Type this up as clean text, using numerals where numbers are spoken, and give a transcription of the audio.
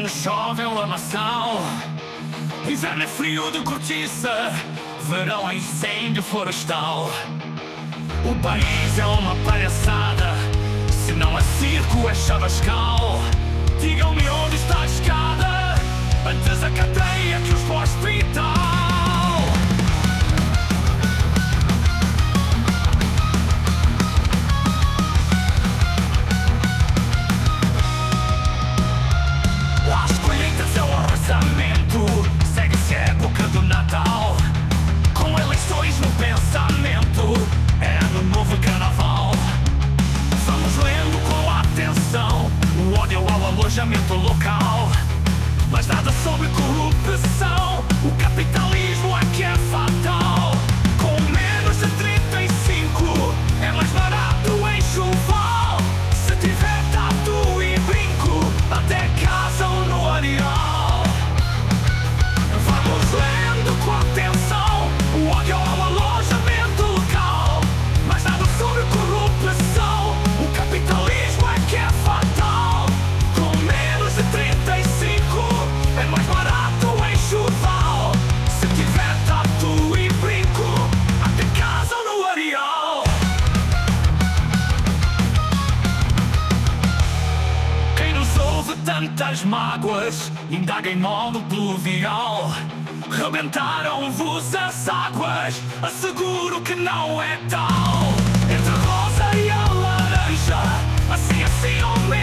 Outono chove em lamação, inverno é frio de cortiça, verão é incêndio florestal. O país é uma palhaçada, se não é circo é chavascal. Digam-me onde está a escada, antes a cadeia que os para o hospital. As colheitas é o orçamento, segue-se a época do Natal, com eleições no pensamento, é ano novo carnaval. Vamos lendo com atenção o ódio ao alojamento local, mas nada sobre corrupção, o capitalismo é que é fatal. Com menos de 35 é mais barato enxoval, se tiver tatu e brinco até casam no areal. Vamos lendo com atenção o ódio ao alojamento local, mas nada sobre corrupção, o capitalismo é que é fatal. Com menos de 35 é mais barato enxoval, se tiver tatu e brinco até casam no areal. Quem nos ouve tantas mágoas indaga em modo pluvial. Rebentaram-vos as águas, asseguro que não é tal. Entre a rosa e a laranja, assim ou menos